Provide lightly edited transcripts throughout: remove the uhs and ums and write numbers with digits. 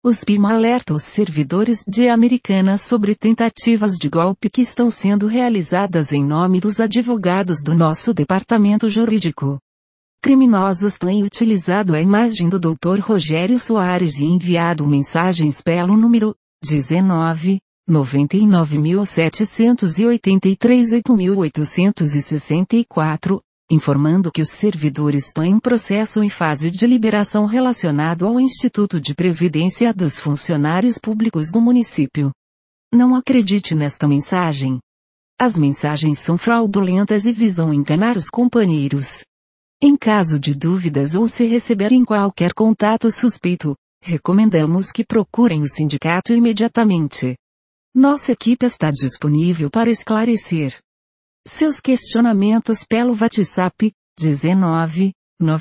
O SPIM alerta os servidores de Americanas sobre tentativas de golpe que estão sendo realizadas em nome dos advogados do nosso departamento jurídico. Criminosos têm utilizado a imagem do Dr. Rogério Soares e enviado mensagens pelo número 19 99.783 8864, informando que os servidores têm processo em fase de liberação relacionado ao Instituto de Previdência dos Funcionários Públicos do município. Não acredite nesta mensagem. As mensagens são fraudulentas e visam enganar os companheiros. Em caso de dúvidas ou se receberem qualquer contato suspeito, recomendamos que procurem o sindicato imediatamente. Nossa equipe está disponível para esclarecer seus questionamentos pelo WhatsApp 19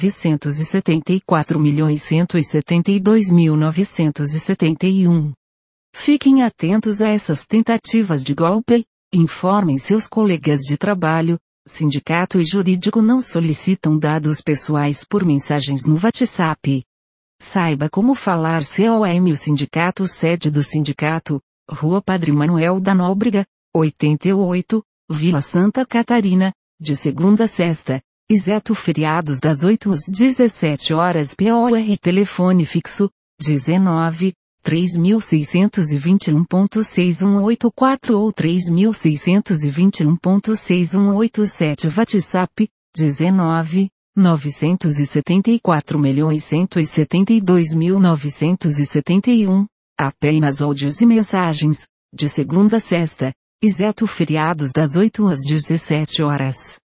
974.172.971. Fiquem atentos a essas tentativas de golpe, informem seus colegas de trabalho. Sindicato e jurídico não solicitam dados pessoais por mensagens no WhatsApp. Saiba como falar COM. O sindicato, sede do sindicato, Rua Padre Manuel da Nóbrega, 88, Vila Santa Catarina, de segunda a sexta, exceto feriados das 8 às 17 horas POR. Telefone fixo, 19 3621.6184 ou 3621.6187. WhatsApp, 19 974.172.971, apenas áudios e mensagens, de segunda a sexta, exceto feriados das 8 às 17 horas.